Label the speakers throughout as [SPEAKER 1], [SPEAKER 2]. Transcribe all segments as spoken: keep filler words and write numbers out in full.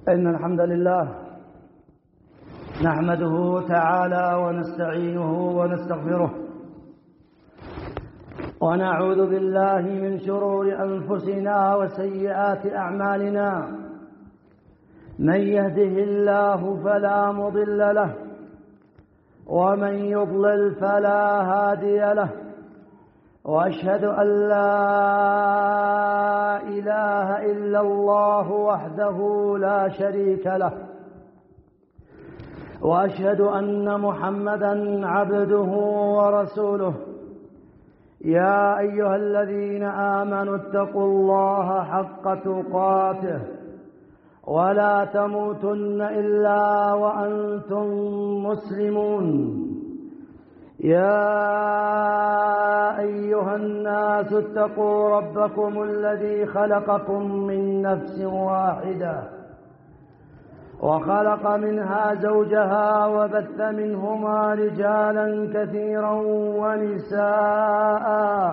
[SPEAKER 1] إن الحمد لله نحمده تعالى ونستعينه ونستغفره ونعوذ بالله من شرور أنفسنا وسيئات أعمالنا. من يهده الله فلا مضل له ومن يضلل فلا هادي له، وأشهد أن لا إله إلا الله وحده لا شريك له، وأشهد أن محمدًا عبده ورسوله. يا أيها الذين آمنوا اتقوا الله حق تقاته ولا تموتن إلا وأنتم مسلمون. يا أيها الناس اتقوا ربكم الذي خلقكم من نفس واحدة وخلق منها زوجها وبث منهما رجالا كثيرا ونساء،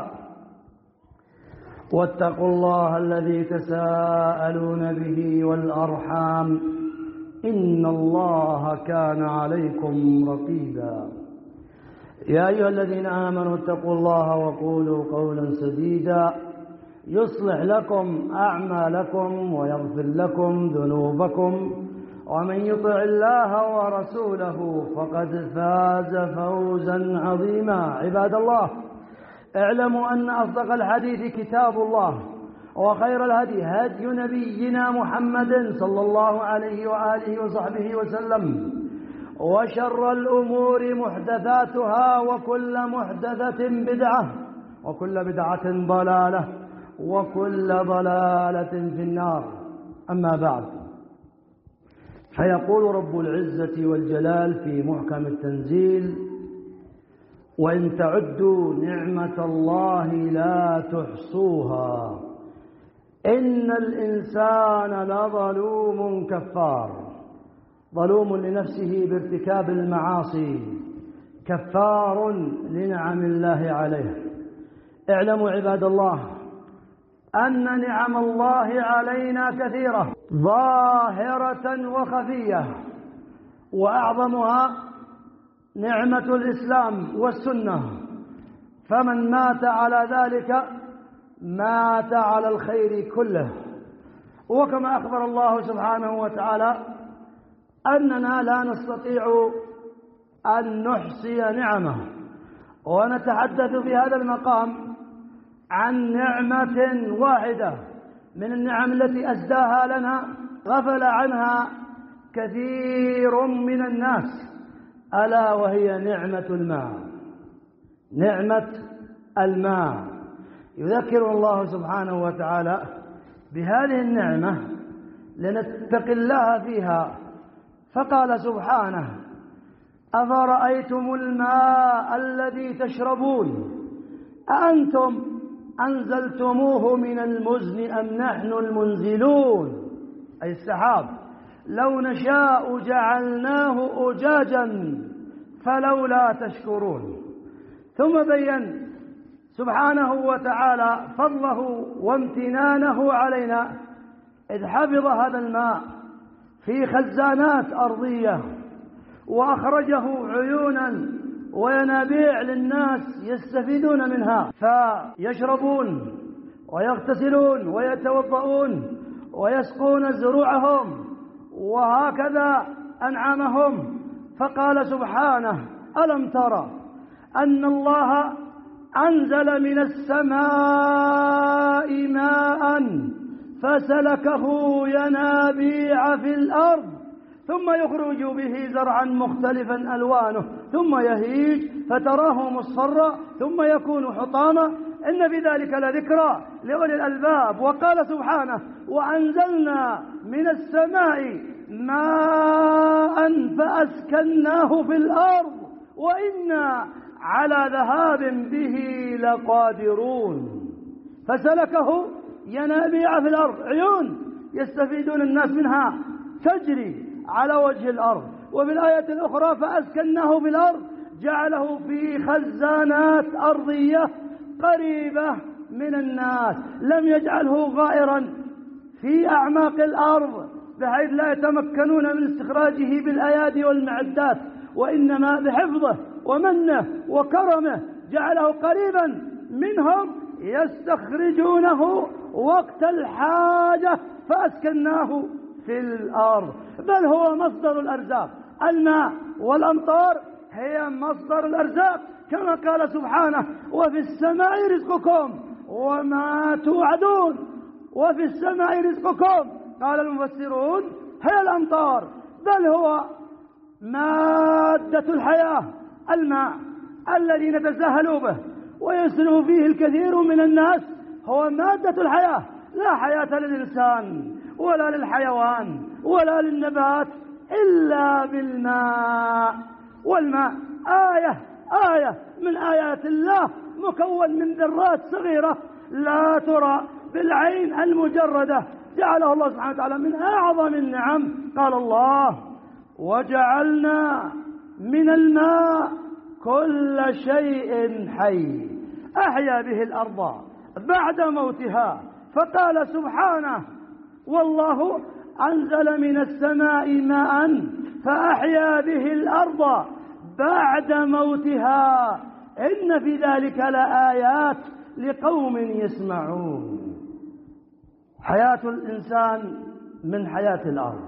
[SPEAKER 1] واتقوا الله الذي تساءلون به والأرحام إن الله كان عليكم رقيبا. يا أيها الذين آمنوا اتقوا الله وقولوا قولا سديدا يصلح لكم أعمالكم ويغفر لكم ذنوبكم، ومن يطع الله ورسوله فقد فاز فوزا عظيما. عباد الله، اعلموا أن أصدق الحديث كتاب الله، وخير الهدي هدي نبينا محمد صلى الله عليه وآله وصحبه وسلم، وشر الأمور محدثاتها وكل محدثة بدعة وكل بدعة ضلالة وكل ضلالة في النار. أما بعد، فيقول رب العزة والجلال في محكم التنزيل: وإن تعدوا نعمة الله لا تحصوها إن الإنسان لظلوم كفار. ظلوم لنفسه بارتكاب المعاصي، كفار لنعم الله عليه. اعلموا عباد الله أن نعم الله علينا كثيرة ظاهرة وخفية، وأعظمها نعمة الإسلام والسنة، فمن مات على ذلك مات على الخير كله. وكما أخبر الله سبحانه وتعالى أننا لا نستطيع أن نحصي نعمه، ونتحدث في هذا المقام عن نعمة واحدة من النعم التي أسداها لنا غفل عنها كثير من الناس، ألا وهي نعمة الماء. نعمة الماء يذكر الله سبحانه وتعالى بهذه النعمة لنتقي الله فيها، فقال سبحانه: أفرأيتم الماء الذي تشربون أأنتم أنزلتموه من المزن أم نحن المنزلون؟ أي السحاب. لو نشاء جعلناه أجاجا فلولا تشكرون. ثم بين سبحانه وتعالى فضله وامتنانه علينا إذ حفظ هذا الماء في خزانات أرضية، وأخرجه عيونا وينابيع للناس يستفيدون منها، فيشربون ويغتسلون ويتوضؤون ويسقون زروعهم وهكذا أنعامهم. فقال سبحانه: ألم ترى أن الله أنزل من السماء ماء فسلكه ينابيع في الأرض ثم يخرج به زرعا مختلفا ألوانه ثم يهيج فتراه مصفرا ثم يكون حطاما إن في ذلك لذكرى لأولي الألباب. وقال سبحانه: وأنزلنا من السماء ماء فأسكناه في الأرض وإنا على ذهاب به لقادرون. فسلكه ينابيع في الأرض، عيون يستفيدون الناس منها تجري على وجه الأرض. وفي الآية الأخرى: فأسكناه في الأرض، جعله في خزانات أرضية قريبة من الناس، لم يجعله غائرا في أعماق الأرض بحيث لا يتمكنون من استخراجه بالأيادي والمعدات، وإنما بحفظه ومنه وكرمه جعله قريبا منهم يستخرجونه وقت الحاجة فأسكناه في الأرض. بل هو مصدر الأرزاق، الماء والأمطار هي مصدر الأرزاق، كما قال سبحانه: وفي السماء رزقكم وما توعدون. وفي السماء رزقكم، قال المفسرون هي الأمطار، بل هو مادة الحياة، الماء الذي نتساهل به ويسلم فيه الكثير من الناس هو مادة الحياة. لا حياة للإنسان ولا للحيوان ولا للنبات إلا بالماء، والماء آية آية من آيات الله، مكون من ذرات صغيرة لا ترى بالعين المجردة، جعله الله سبحانه وتعالى من أعظم النعم. قال الله: وجعلنا من الماء كل شيء حي أحيا به الأرض بعد موتها. فقال سبحانه: والله أنزل من السماء ماء فأحيا به الأرض بعد موتها إن في ذلك لآيات لقوم يسمعون. حياة الإنسان من حياة الأرض.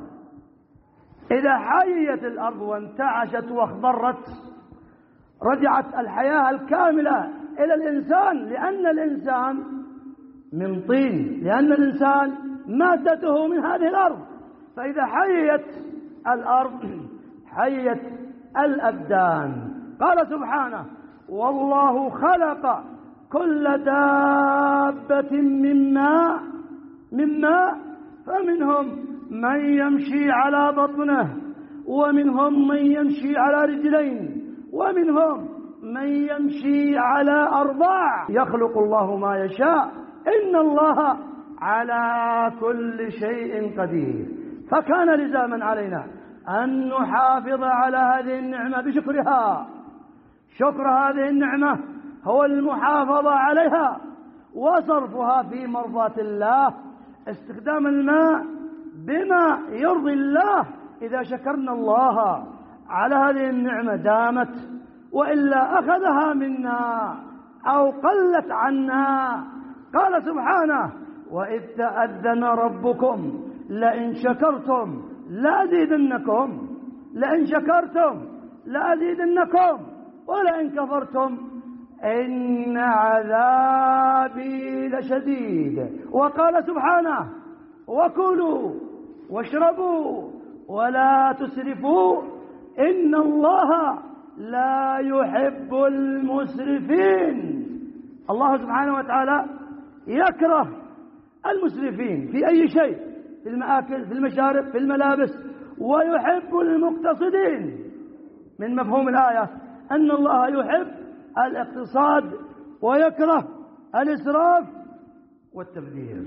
[SPEAKER 1] إذا حيت الأرض وانتعشت واخضرت رجعت الحياة الكاملة إلى الإنسان، لأن الإنسان من طين، لأن الإنسان مادته من هذه الأرض. فإذا حيت الأرض حيت الأبدان. قال سبحانه: والله خلق كل دابة من ماء من ماء فمنهم من يمشي على بطنه ومنهم من يمشي على رجلين ومنهم من يمشي على أربع يخلق الله ما يشاء إن الله على كل شيء قدير. فكان لزاما علينا أن نحافظ على هذه النعمة بشكرها. شكر هذه النعمة هو المحافظة عليها وصرفها في مرضاة الله، استخدام الماء بما يرضي الله. إذا شكرنا الله على هذه النعمة دامت، وإلا أخذها منا أو قلت عنا. قال سبحانه: وإذ تأذن ربكم لئن شكرتم لأزيدنكم لئن شكرتم لأزيدنكم ولئن كفرتم إن عذابي لشديد. وقال سبحانه: وكلوا واشربوا ولا تسرفوا إن الله لا يحب المسرفين. الله سبحانه وتعالى يكره المسرفين في أي شيء، في المآكل، في المشارب، في الملابس، ويحب المقتصدين. من مفهوم الآية أن الله يحب الاقتصاد ويكره الإسراف والتبذير.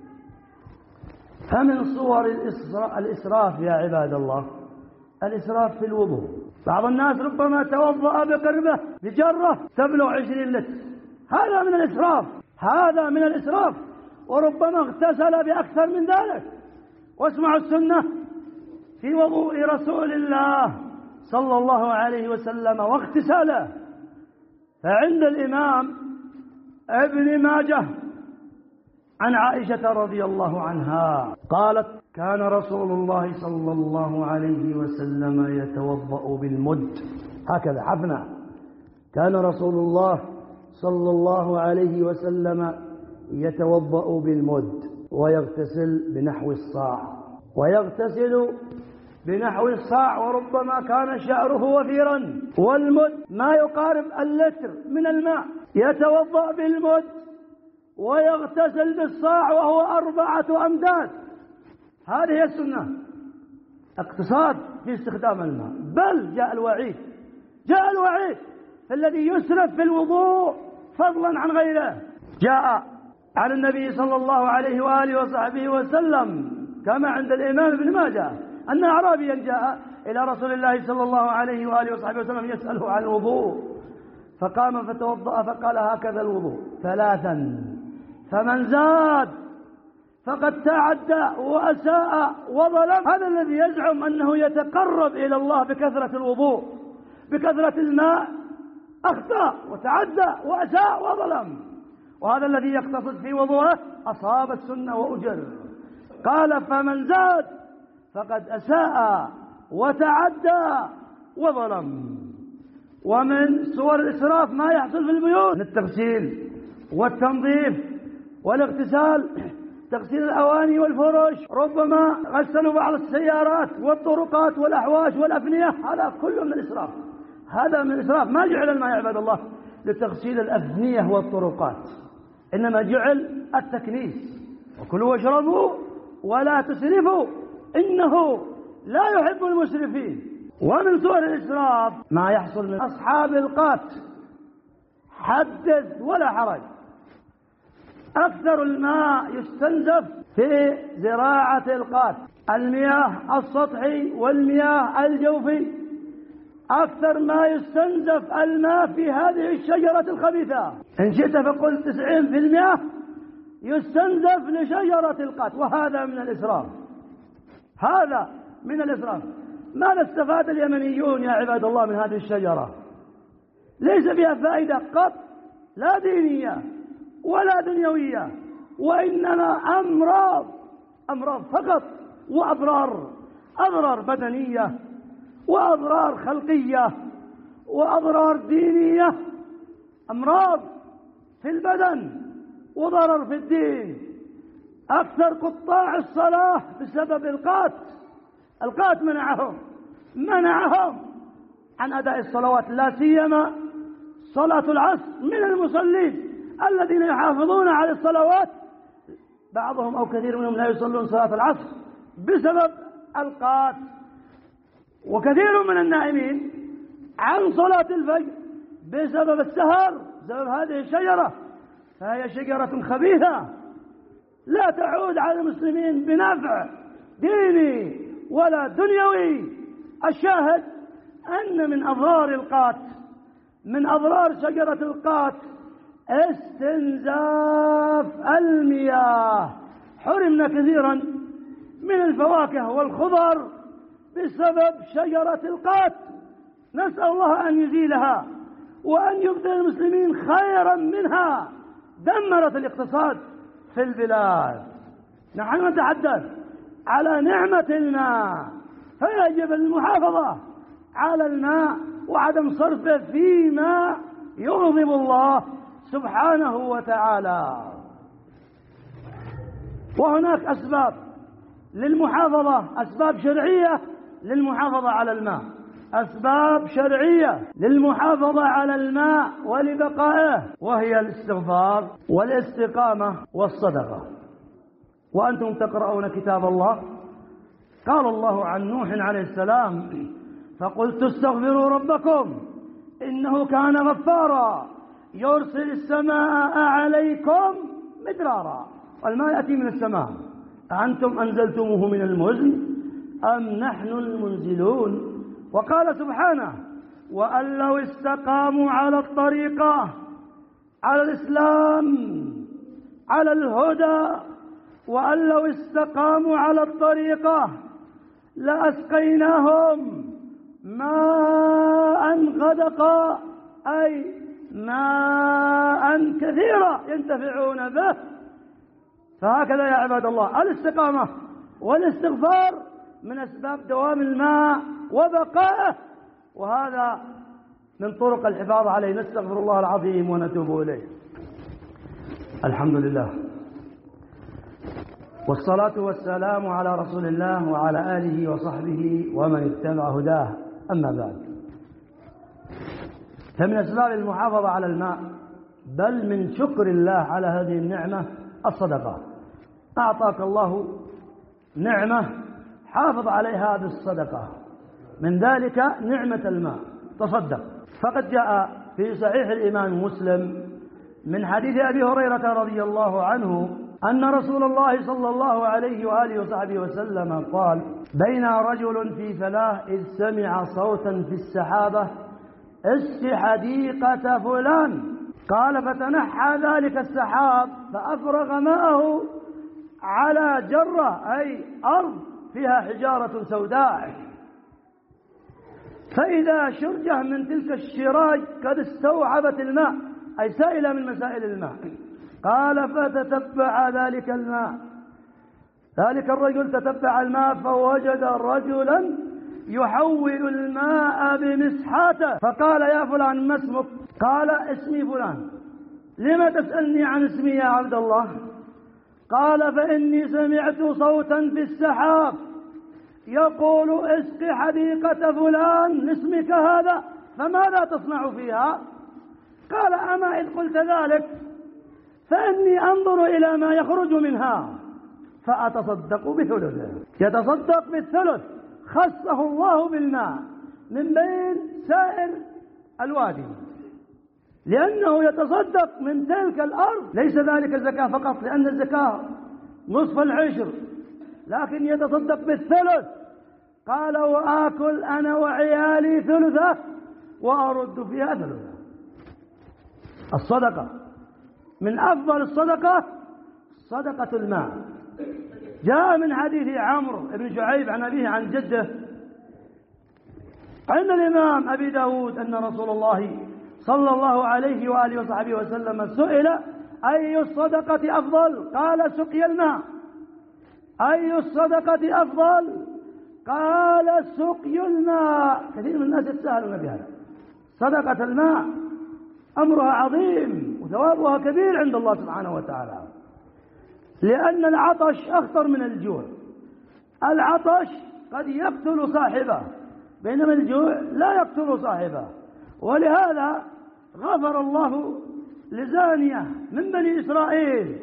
[SPEAKER 1] فمن صور الإسراف يا عباد الله الإسراف في الوضوء. بعض الناس ربما توضأ بقربه بجرة تبلغ عشرين لتر، هذا من الإسراف، هذا من الإسراف. وربما اغتسل بأكثر من ذلك. واسمعوا السنة في وضوء رسول الله صلى الله عليه وسلم واغتساله. فعند الإمام ابن ماجه عن عائشة رضي الله عنها قالت: كان رسول الله صلى الله عليه وسلم يتوضأ بالمد. هكذا حفنا. كان رسول الله صلى الله عليه وسلم يتوضأ بالمد ويغتسل بنحو الصاع ويغتسل بنحو الصاع وربما كان شعره وفيرا. والمد ما يقارب اللتر من الماء. يتوضأ بالمد ويغتسل بالصاع وهو أربعة أمداد. هذه هي السنة، اقتصاد في استخدام الماء. بل جاء الوعيد جاء الوعيد الذي يسرف في الوضوء فضلا عن غيره. جاء عن النبي صلى الله عليه وآله وصحبه وسلم كما عند الإمام ابن ماجه أن أعرابيا جاء إلى رسول الله صلى الله عليه وآله وصحبه وسلم يسأله عن الوضوء، فقام فتوضأ فقال: هكذا الوضوء ثلاثا، فمن زاد فقد تعدى وأساء وظلم. هذا الذي يزعم أنه يتقرب إلى الله بكثرة الوضوء بكثرة الماء أخطأ وتعدى وأساء وظلم، وهذا الذي يقتصد في وضوءه أصاب السنة وأجر. قال فمن زاد فقد أساء وتعدى وظلم. ومن صور الإسراف ما يحصل في البيوت من التغسيل والتنظيف والاغتسال، تغسيل الأواني والفرش، ربما غسلوا بعض السيارات والطرقات والأحواش والأفنية، هذا كله من الإسراف. هذا من الإسراف. ما جعل الماء يا عباد الله لتغسيل الأفنية والطرقات، إنما جعل التكنيس. وكلوا واشربوا ولا تسرفوا إنه لا يحب المسرفين. ومن صور الإسراف ما يحصل من أصحاب القات، حدث ولا حرج. أكثر الماء يستنزف في زراعة القات، المياه السطحي والمياه الجوفي. أكثر ما يستنزف الماء في هذه الشجرة الخبيثة، إن شئت فقل تسعين في المئة يستنزف لشجرة القات، وهذا من الإسراف. هذا من الإسراف. ماذا استفاد اليمنيون يا عباد الله من هذه الشجرة؟ ليس فيها فائدة قط، لا دينية ولا دنيوية، وإنما أمراض أمراض فقط، وأضرار أضرار بدنية وأضرار خلقية وأضرار دينية، أمراض في البدن وضرر في الدين. أكثر قطاع الصلاة بسبب القات. القات منعهم منعهم عن أداء الصلوات، لا سيما صلاة العصر. من المصلين الذين يحافظون على الصلوات بعضهم أو كثير منهم لا يصلون صلاة العصر بسبب القات، وكثير من النائمين عن صلاة الفجر بسبب السهر، بسبب هذه الشجرة. فهي شجرة خبيثة لا تعود على المسلمين بنفع ديني ولا دنيوي. الشاهد أن من أضرار القات، من أضرار شجرة القات استنزاف المياه. حرمنا كثيرا من الفواكه والخضر بسبب شجرة القات. نسأل الله أن يزيلها وأن يبدل المسلمين خيرا منها. دمرت الاقتصاد في البلاد. نحن نتحدث على نعمة الماء، فيجب المحافظة على الماء وعدم صرفه فيما يغضب الله سبحانه وتعالى. وهناك أسباب للمحافظة، أسباب شرعية للمحافظة على الماء، أسباب شرعية للمحافظة على الماء ولبقائه، وهي الاستغفار والاستقامة والصدقة. وأنتم تقرؤون كتاب الله، قال الله عن نوح عليه السلام: فقلت استغفروا ربكم إنه كان غفارا يرسل السماء عليكم مدرارا. والماء يأتي من السماء، أأنتم أنزلتموه من المزن أم نحن المنزلون. وقال سبحانه: وأن لو استقاموا على الطريقة، على الإسلام، على الهدى، وأن لو استقاموا على الطريقة لأسقيناهم ماء غدقا، أي ماء كثيرا ينتفعون به. فهكذا يا عباد الله الاستقامة والاستغفار من أسباب دوام الماء وبقائه، وهذا من طرق الحفاظ عليه. نستغفر الله العظيم ونتوب إليه. الحمد لله والصلاة والسلام على رسول الله وعلى آله وصحبه ومن اتبع هداه. أما بعد، فمن أسباب المحافظة على الماء بل من شكر الله على هذه النعمة الصدقة. أعطاك الله نعمة، حافظ عليها بالصدقة، من ذلك نعمة الماء، تصدق. فقد جاء في صحيح الإمام مسلم من حديث أبي هريرة رضي الله عنه أن رسول الله صلى الله عليه وآله وصحبه وسلم قال: بين رجل في فلاة إذ سمع صوتا في السحابة: اسق حديقة فلان. قال: فتنحى ذلك السحاب فأفرغ ماءه على جرة أي أرض فيها حجارة سوداء، فإذا شرجة من تلك الشراج قد استوعبت الماء أي سائلة من مسائل الماء. قال فتتبع ذلك الماء، ذلك الرجل تتبع الماء فوجد رجلا يحول الماء بمسحاته، فقال يا فلان ما اسمك؟ قال اسمي فلان. لما تسألني عن اسمي يا عبد الله؟ قال فإني سمعت صوتا في السحاب يقول اسق حديقة فلان لاسمك هذا، فماذا تصنع فيها؟ قال أما إذ قلت ذلك فإني أنظر إلى ما يخرج منها فأتصدق بثلثه. يتصدق بالثلث، خصه الله بالماء من بين سائر الوادي، لأنه يتصدق من تلك الأرض. ليس ذلك الزكاة فقط، لأن الزكاة نصف العشر، لكن يتصدق بالثلث. قال وآكل أنا وعيالي ثلثه وأرد فيها ثلثه. الصدقة من أفضل الصدقة صدقة الماء. جاء من حديث عمرو بن شعيب عن أبيه عن جده عند الإمام أبي داود أن رسول الله صلى الله عليه وآله وصحبه وسلم سئل أي الصدقة أفضل؟ قال سقي الماء. أي الصدقة أفضل؟ قال سقي الماء. كثير من الناس يتساءلون بهذا. صدقة الماء أمرها عظيم وثوابها كبير عند الله سبحانه وتعالى، لأن العطش أخطر من الجوع. العطش قد يقتل صاحبه، بينما الجوع لا يقتل صاحبه. ولهذا غفر الله لزانية من بني إسرائيل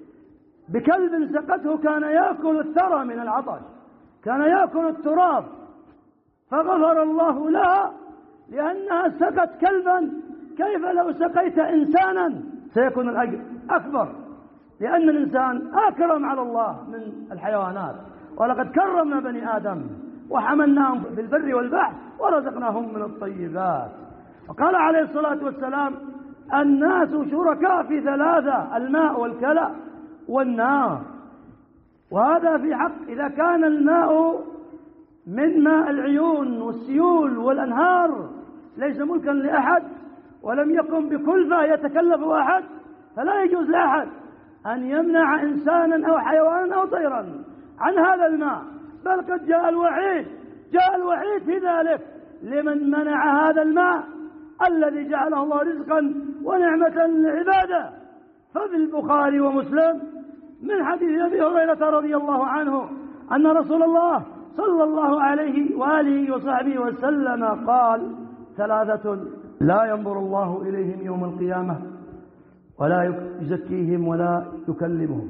[SPEAKER 1] بكلب سقته كان يأكل الثرى من العطش، كان يأكل التراب، فغفر الله لها لأنها سقت كلبا. كيف لو سقيت إنسانا؟ سيكون الأجر أكبر، لأن الإنسان أكرم على الله من الحيوانات. ولقد كرمنا بني آدم وحملناهم في البر والبحر ورزقناهم من الطيبات. وقال عليه الصلاة والسلام الناس شركاء في ثلاثة: الماء والكلى والنار. وهذا في حق إذا كان الماء من ماء العيون والسيول والأنهار ليس ملكا لأحد ولم يقم بكلفة يتكلف أحد، فلا يجوز لأحد أن يمنع إنسانا أو حيوانا أو طيرا عن هذا الماء. بل قد جاء الوعيد جاء الوعيد في ذلك لمن منع هذا الماء الذي جعله الله رزقا ونعمة لعباده. ففي البخاري ومسلم من حديث أبي هريرة رضي الله عنه أن رسول الله صلى الله عليه وآله وصحبه وسلم قال: ثلاثة لا ينظر الله إليهم يوم القيامة ولا يزكيهم ولا يكلمهم،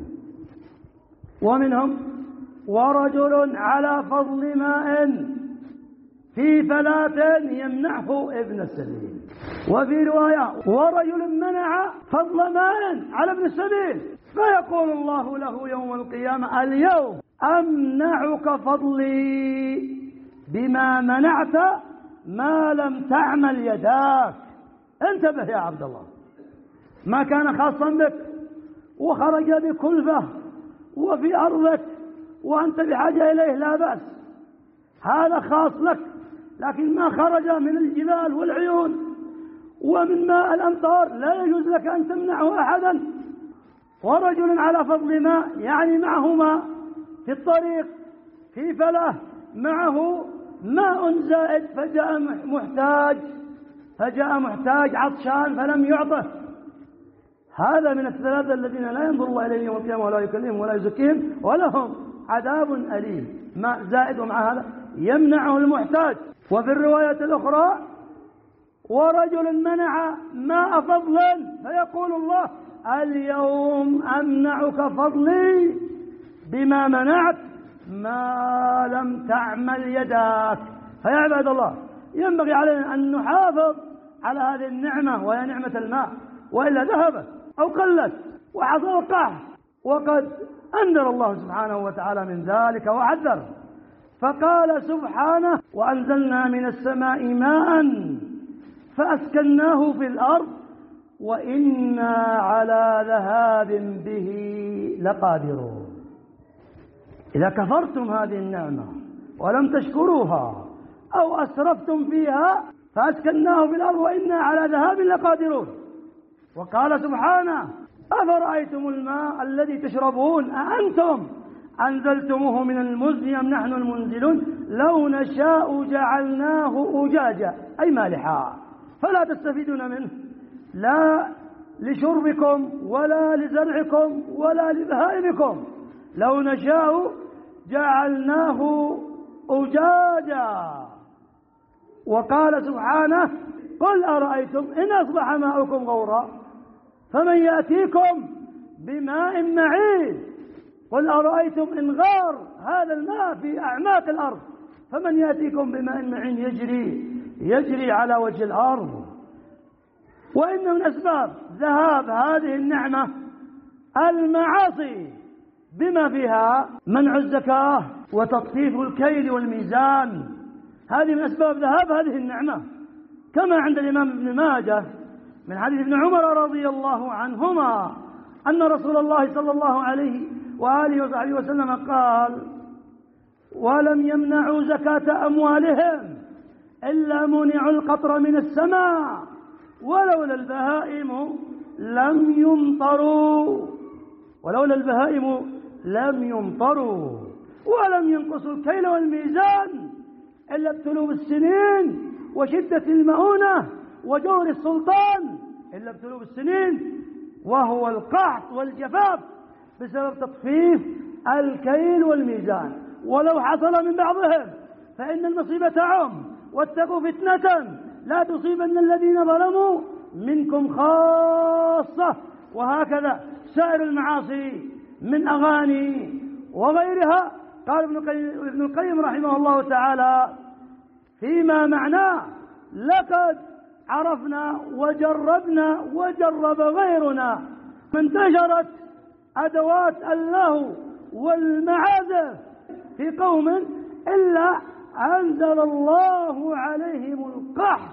[SPEAKER 1] ومنهم ورجل على فضل ماء في فلاة يمنعه ابن السبيل. وفي رواية ورجل منع فضل ماء على ابن السبيل فيقول الله له يوم القيامة: اليوم أمنعك فضلي بما منعت ما لم تعمل يداك. انتبه يا عبد الله، ما كان خاصا بك وخرج بكلفة وفي أرضك وأنت بحاجة إليه لا بأس، هذا خاص لك. لكن ما خرج من الجبال والعيون ومن ماء الأمطار لا يجوز لك أن تمنعه أحدا. ورجل على فضل ماء يعني معه ماء في الطريق في فلاة، معه ماء زائد فجاء محتاج فجاء محتاج عطشان فلم يعطه. هذا من الثلاثة الذين لا ينظر الله إليهم يوم القيامة ولا يكلمهم ولا يزكيهم ولهم عذاب أليم. ماء زائد ومع هذا يمنعه المحتاج. وفي الرواية الأخرى ورجل منع ماء فضل فيقول الله: اليوم أمنعك فضلي بما منعت ما لم تعمل يداك. فيا عباد الله، ينبغي علينا أن نحافظ على هذه النعمة وهي نعمة الماء، وإلا ذهبت أو قلت وحصل قحط. وقد أنذر الله سبحانه وتعالى من ذلك وحذر، فقال سبحانه: وأنزلنا من السماء ماء فأسكناه في الأرض وإنا على ذهاب به لقادرون. إذا كفرتم هذه النعمة ولم تشكروها أو أسرفتم فيها فأسكناه في الأرض وإنا على ذهاب لقادرون. وقال سبحانه: أفرأيتم الماء الذي تشربون أأنتم أنزلتموه من المزن أم نحن المنزلون لو نشاء جعلناه أجاجا أي مالحا فلا تستفيدون منه لا لشربكم ولا لزرعكم ولا لبهائمكم لو نشاء جعلناه أجاجا. وقال سبحانه: قل أرأيتم إن أصبح ماؤكم غورا فمن يأتيكم بماء معين. قل أرأيتم إن غار هذا الماء في أعماق الأرض فمن يأتيكم بماء معين يجري يجري على وجه الأرض. وإن من أسباب ذهاب هذه النعمة المعاصي بما فيها منع الزكاة وتطفيف الكيل والميزان، هذه من أسباب ذهاب هذه النعمة، كما عند الإمام ابن ماجه من حديث ابن عمر رضي الله عنهما أن رسول الله صلى الله عليه وآله وصحبه وسلم قال: ولم يمنعوا زكاة أموالهم إلا منعوا القطر من السماء ولولا البهائم لم يمطروا ولولا البهائم لم يمطروا ولم ينقصوا الكيل والميزان إلا ابتلوا بالسنين وشدة المؤونة وجور السلطان إلا ابتلوا بالسنين وهو القحط والجفاف بسبب تطفيف الكيل والميزان. ولو حصل من بعضهم فإن المصيبة عم واتقوا فتنة لا تصيبن الذين ظلموا منكم خاصة. وهكذا سائر المعاصي من أغاني وغيرها. قال ابن القيم رحمه الله تعالى فيما معناه: لقد عرفنا وجربنا وجرب غيرنا ما انتشرت أدوات اللهو والمعازف في قوم إلا أنزل الله عليهم القحط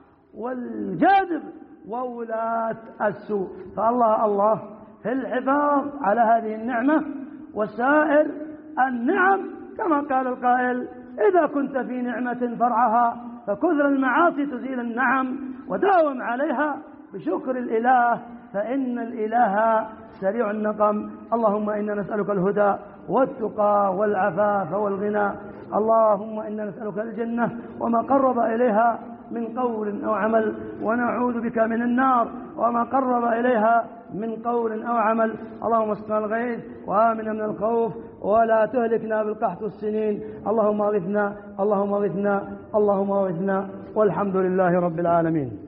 [SPEAKER 1] والجذب وولاة السوء. فالله الله في الحفاظ على هذه النعمة وسائر النعم، كما قال القائل: إذا كنت في نعمة فرعها فكثر المعاصي تزيل النعم وداوم عليها بشكر الإله فإن الإله سريع النقم. اللهم إنا نسألك الهدى والتقى والعفاف والغنى. اللهم إنا نسألك الجنة وما قرب إليها من قول أو عمل، ونعوذ بك من النار وما قرب إليها من قول أو عمل. اللهم اسقنا الغيث وآمنا من الخوف ولا تهلكنا بالقحط والسنين. اللهم اغثنا اللهم اغثنا اللهم اغثنا والحمد لله رب العالمين.